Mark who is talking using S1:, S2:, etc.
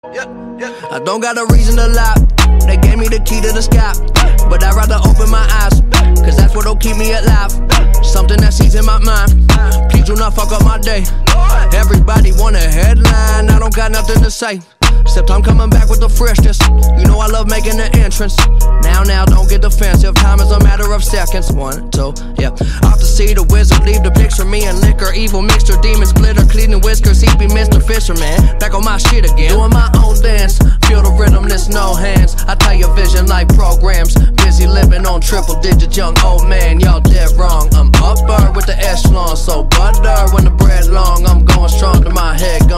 S1: I don't got a reason to lie. They gave me the key to the sky, but I'd rather open my eyes, cause that's what'll keep me alive. Something that sees in my mind. Please do not fuck up my day. Everybody want a headline, I don't got nothing to say, except I'm coming back with the freshness. You know I love making the entrance. Now, don't get defensive. Time is a matter of seconds. 1, 2, yeah. Off to see the wizard, leave the picture. Me and liquor, evil mixture, demons, glitter, cleaning whiskers. He be Mr. Fisherman, back on my shit again. Doing my own dance, feel the rhythm, there's no hands. I tell your vision like programs. Busy living on triple digits, young old man. Y'all dead wrong. I'm upper with the echelon, so butter when the bread long. I'm going strong to my head.